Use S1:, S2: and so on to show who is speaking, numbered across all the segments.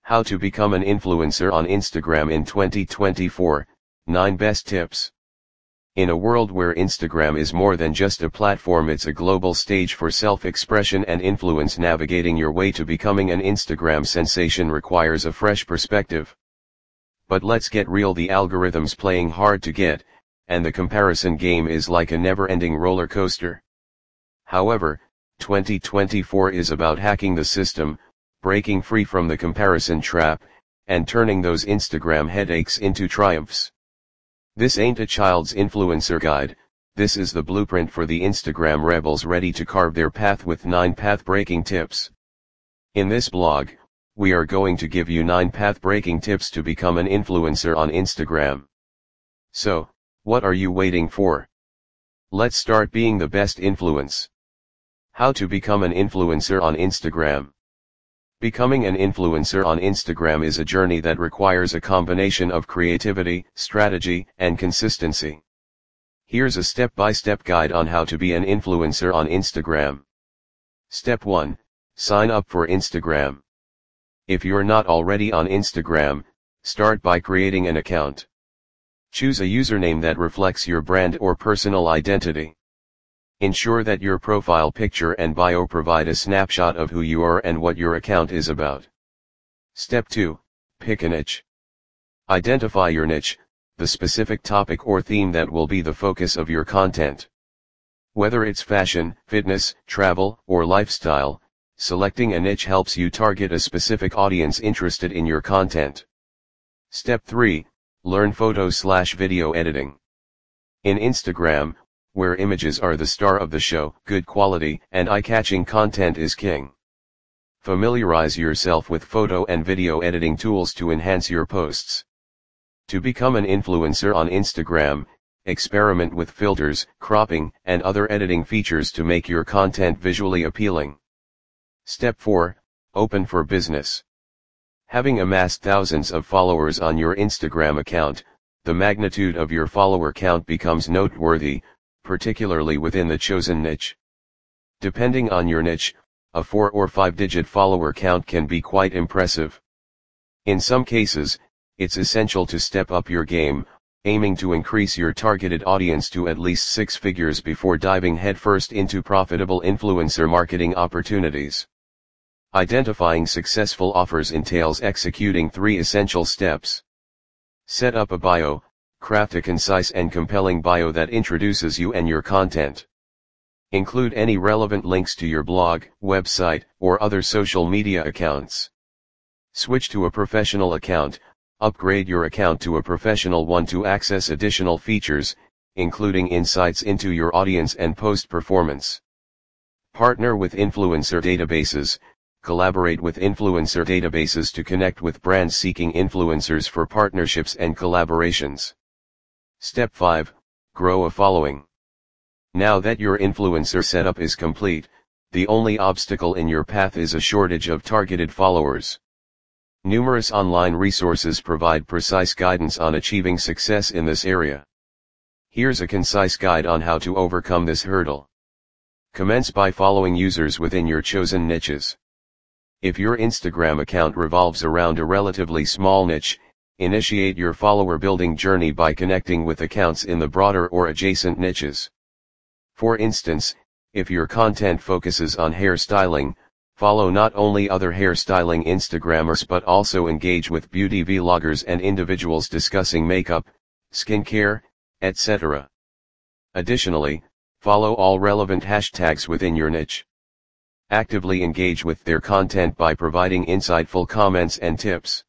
S1: How to become an influencer on Instagram in 2024, 9 best tips. In a world where Instagram is more than just a platform, it's a global stage for self-expression and influence. Navigating your way to becoming an Instagram sensation requires a fresh perspective. But let's get real, the algorithm's playing hard to get, and the comparison game is like a never-ending roller coaster. However, 2024 is about hacking the system, breaking free from the comparison trap, and turning those Instagram headaches into triumphs. This ain't a child's influencer guide, this is the blueprint for the Instagram rebels ready to carve their path with 9 path-breaking tips. In this blog, we are going to give you 9 path-breaking tips to become an influencer on Instagram. So, what are you waiting for? Let's start being the best influence. How to become an influencer on Instagram. Becoming an influencer on Instagram is a journey that requires a combination of creativity, strategy, and consistency. Here's a step-by-step guide on how to be an influencer on Instagram. Step 1. Sign up for Instagram. If you're not already on Instagram, start by creating an account. Choose a username that reflects your brand or personal identity. Ensure that your profile picture and bio provide a snapshot of who you are and what your account is about. Step 2. Pick a niche. Identify your niche, the specific topic or theme that will be the focus of your content. Whether it's fashion, fitness, travel, or lifestyle, selecting a niche helps you target a specific audience interested in your content. Step 3. Learn photo/video editing. In Instagram, where images are the star of the show, good quality and eye-catching content is king. Familiarize yourself with photo and video editing tools to enhance your posts. To become an influencer on Instagram, experiment with filters, cropping, and other editing features to make your content visually appealing. Step 4. Open for business. Having amassed thousands of followers on your Instagram account, the magnitude of your follower count becomes noteworthy, particularly within the chosen niche. Depending on your niche, a 4 or 5-digit follower count can be quite impressive. In some cases, it's essential to step up your game, aiming to increase your targeted audience to at least 6 figures before diving headfirst into profitable influencer marketing opportunities. Identifying successful offers entails executing 3 essential steps. Set up a bio. Craft a concise and compelling bio that introduces you and your content. Include any relevant links to your blog, website, or other social media accounts. Switch to a professional account. Upgrade your account to a professional one to access additional features, including insights into your audience and post performance. Partner with influencer databases. Collaborate with influencer databases to connect with brands seeking influencers for partnerships and collaborations. Step 5. Grow a following. Now that your influencer setup is complete, the only obstacle in your path is a shortage of targeted followers. Numerous online resources provide precise guidance on achieving success in this area. Here's a concise guide on how to overcome this hurdle. Commence by following users within your chosen niches. If your Instagram account revolves around a relatively small niche, initiate your follower building journey by connecting with accounts in the broader or adjacent niches. For instance, if your content focuses on hairstyling, follow not only other hairstyling Instagrammers but also engage with beauty vloggers and individuals discussing makeup, skincare, etc. Additionally, follow all relevant hashtags within your niche. Actively engage with their content by providing insightful comments and tips.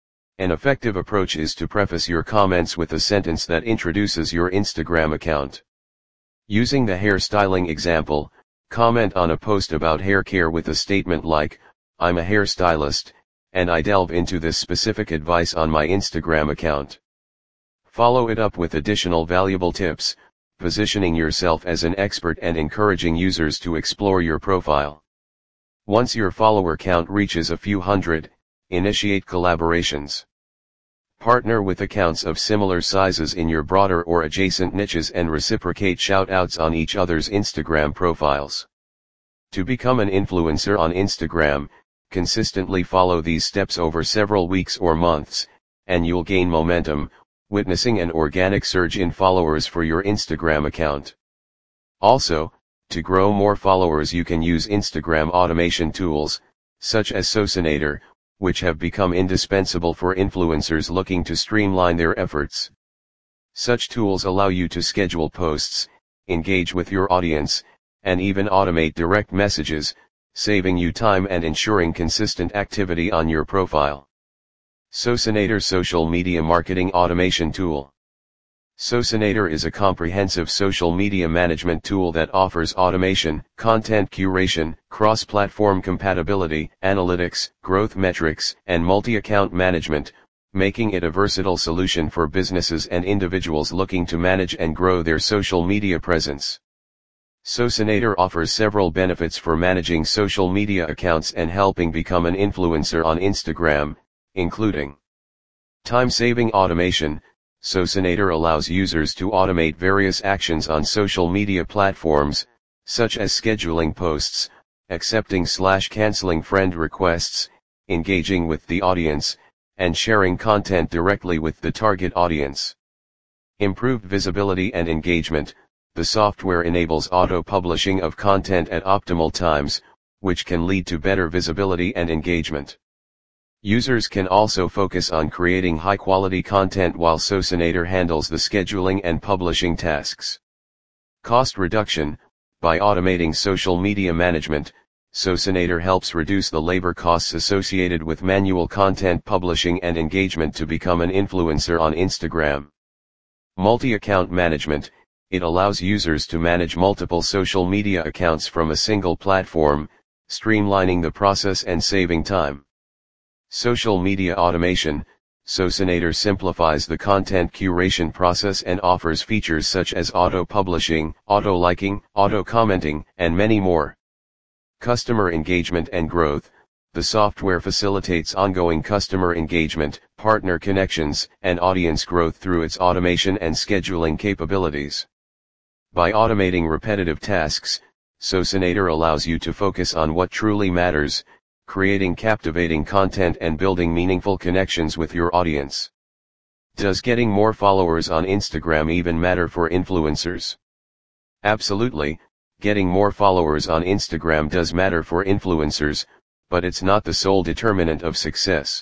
S1: An effective approach is to preface your comments with a sentence that introduces your Instagram account. Using the hairstyling example, comment on a post about hair care with a statement like, "I'm a hairstylist, and I delve into this specific advice on my Instagram account." Follow it up with additional valuable tips, positioning yourself as an expert and encouraging users to explore your profile. Once your follower count reaches a few hundred, initiate collaborations. Partner with accounts of similar sizes in your broader or adjacent niches and reciprocate shout-outs on each other's Instagram profiles. To become an influencer on Instagram, Consistently follow these steps over several weeks or months, and you'll gain momentum, witnessing an organic surge in followers for your Instagram account. Also, to grow more followers you can use Instagram automation tools, such as Socinator, which have become indispensable for influencers looking to streamline their efforts. Such tools allow you to schedule posts, engage with your audience, and even automate direct messages, saving you time and ensuring consistent activity on your profile. Socinator Social Media Marketing Automation Tool. Socinator is a comprehensive social media management tool that offers automation, content curation, cross-platform compatibility, analytics, growth metrics, and multi-account management, making it a versatile solution for businesses and individuals looking to manage and grow their social media presence. Socinator offers several benefits for managing social media accounts and helping become an influencer on Instagram, including time-saving automation. Socinator allows users to automate various actions on social media platforms, such as scheduling posts, accepting/canceling friend requests, engaging with the audience, and sharing content directly with the target audience. Improved visibility and engagement. The software enables auto-publishing of content at optimal times, which can lead to better visibility and engagement. Users can also focus on creating high-quality content while Socinator handles the scheduling and publishing tasks. Cost reduction. By automating social media management, Socinator helps reduce the labor costs associated with manual content publishing and engagement to become an influencer on Instagram. Multi-account management. It allows users to manage multiple social media accounts from a single platform, streamlining the process and saving time. Social media automation. Socinator simplifies the content curation process and offers features such as auto-publishing, auto-liking, auto-commenting, and many more. Customer engagement and growth. The software facilitates ongoing customer engagement, partner connections, and audience growth through its automation and scheduling capabilities. By automating repetitive tasks, Socinator allows you to focus on what truly matters, creating captivating content and building meaningful connections with your audience. Does getting more followers on Instagram even matter for influencers? Absolutely, getting more followers on Instagram does matter for influencers, but it's not the sole determinant of success.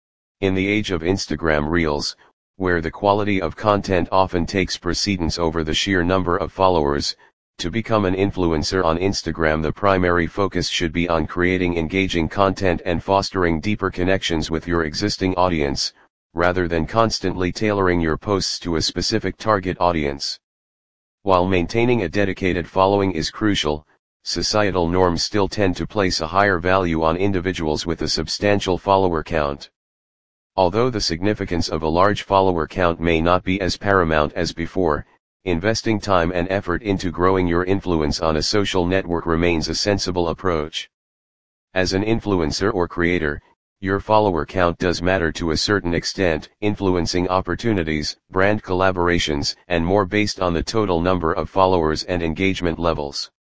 S1: In the age of Instagram Reels, where the quality of content often takes precedence over the sheer number of followers, to become an influencer on Instagram the primary focus should be on creating engaging content and fostering deeper connections with your existing audience, rather than constantly tailoring your posts to a specific target audience. While maintaining a dedicated following is crucial, societal norms still tend to place a higher value on individuals with a substantial follower count. Although the significance of a large follower count may not be as paramount as before, investing time and effort into growing your influence on a social network remains a sensible approach. As an influencer or creator, your follower count does matter to a certain extent, influencing opportunities, brand collaborations, and more based on the total number of followers and engagement levels.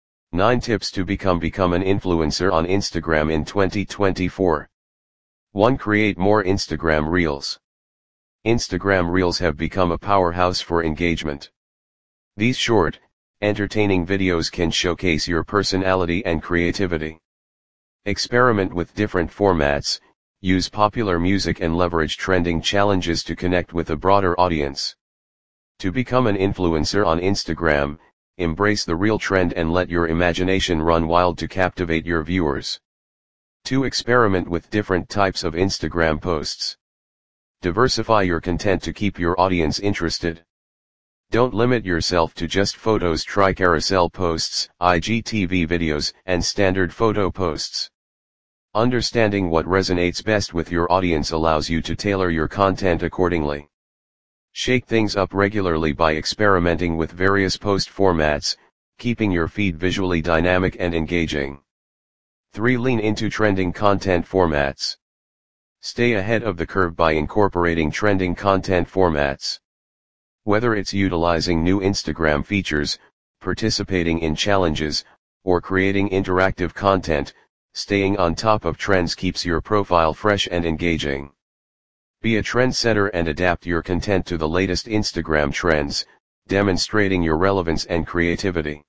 S1: 9 tips to become an influencer on Instagram in 2024. 1. Create more Instagram Reels. Instagram Reels have become a powerhouse for engagement. These short, entertaining videos can showcase your personality and creativity. Experiment with different formats, use popular music and leverage trending challenges to connect with a broader audience. To become an influencer on Instagram, embrace the reel trend and let your imagination run wild to captivate your viewers. 2. Experiment with different types of Instagram posts. Diversify your content to keep your audience interested. Don't limit yourself to just photos. Try carousel posts, IGTV videos, and standard photo posts. Understanding what resonates best with your audience allows you to tailor your content accordingly. Shake things up regularly by experimenting with various post formats, keeping your feed visually dynamic and engaging. 3. Lean into trending content formats. Stay ahead of the curve by incorporating trending content formats. Whether it's utilizing new Instagram features, participating in challenges, or creating interactive content, Staying on top of trends keeps your profile fresh and engaging. Be a trendsetter and adapt your content to the latest Instagram trends, demonstrating your relevance and creativity.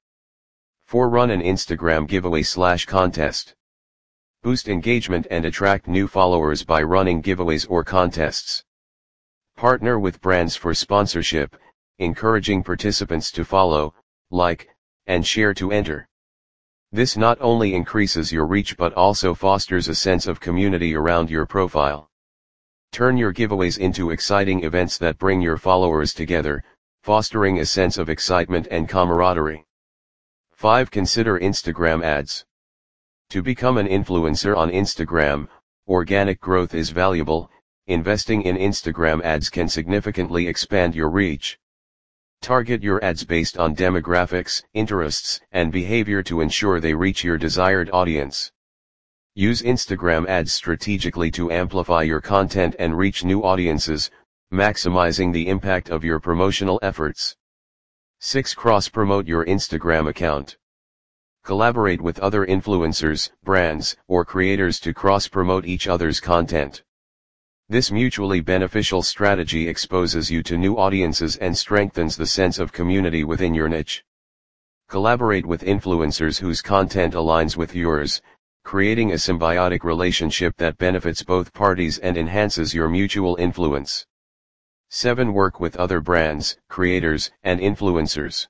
S1: 4. Run an Instagram giveaway/contest. Boost engagement and attract new followers by running giveaways or contests. Partner with brands for sponsorship, encouraging participants to follow, like, and share to enter. This not only increases your reach but also fosters a sense of community around your profile. Turn your giveaways into exciting events that bring your followers together, fostering a sense of excitement and camaraderie. 5. Consider Instagram ads. To become an influencer on Instagram, organic growth is valuable. Investing in Instagram ads can significantly expand your reach. Target your ads based on demographics, interests, and behavior to ensure they reach your desired audience. Use Instagram ads strategically to amplify your content and reach new audiences, maximizing the impact of your promotional efforts. 6. Cross-promote your Instagram account. Collaborate with other influencers, brands, or creators to cross-promote each other's content. This mutually beneficial strategy exposes you to new audiences and strengthens the sense of community within your niche. Collaborate with influencers whose content aligns with yours, creating a symbiotic relationship that benefits both parties and enhances your mutual influence. 7. Work with other brands, creators, and influencers.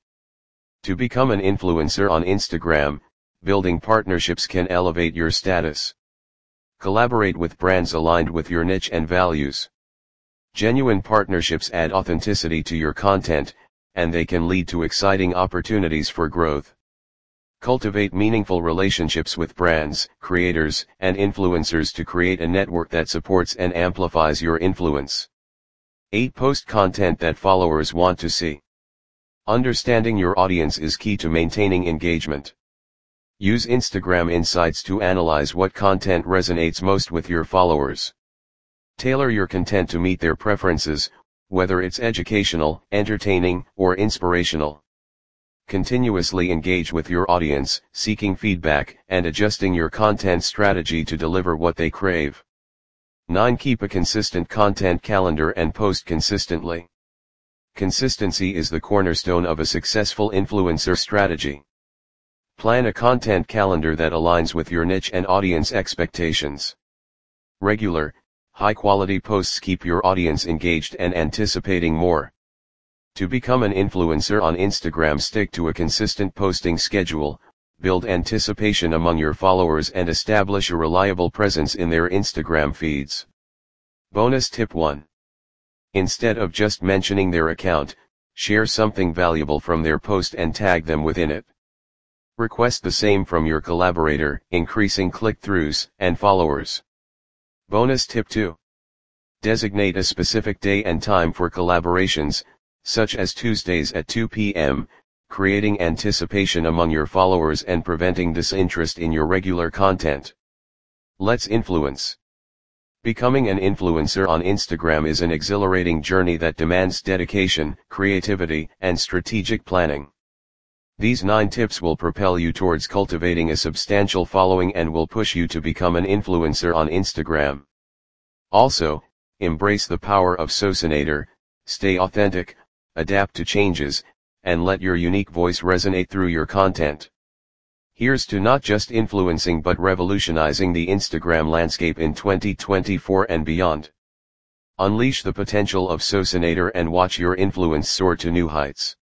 S1: To become an influencer on Instagram, building partnerships can elevate your status. Collaborate with brands aligned with your niche and values. Genuine partnerships add authenticity to your content, and they can lead to exciting opportunities for growth. Cultivate meaningful relationships with brands, creators, and influencers to create a network that supports and amplifies your influence. 8. Post content that followers want to see. Understanding your audience is key to maintaining engagement. Use Instagram Insights to analyze what content resonates most with your followers. Tailor your content to meet their preferences, whether it's educational, entertaining, or inspirational. Continuously engage with your audience, seeking feedback and adjusting your content strategy to deliver what they crave. 9. Keep a consistent content calendar and post consistently. Consistency is the cornerstone of a successful influencer strategy. Plan a content calendar that aligns with your niche and audience expectations. Regular, high-quality posts keep your audience engaged and anticipating more. To become an influencer on Instagram, stick to a consistent posting schedule, build anticipation among your followers and establish a reliable presence in their Instagram feeds. Bonus tip 1. Instead of just mentioning their account, share something valuable from their post and tag them within it. Request the same from your collaborator, increasing click-throughs and followers. Bonus tip 2. Designate a specific day and time for collaborations, such as Tuesdays at 2 p.m., creating anticipation among your followers and preventing disinterest in your regular content. Let's influence. Becoming an influencer on Instagram is an exhilarating journey that demands dedication, creativity, and strategic planning. These 9 tips will propel you towards cultivating a substantial following and will push you to become an influencer on Instagram. Also, embrace the power of Socinator, stay authentic, adapt to changes, and let your unique voice resonate through your content. Here's to not just influencing but revolutionizing the Instagram landscape in 2024 and beyond. Unleash the potential of Socinator and watch your influence soar to new heights.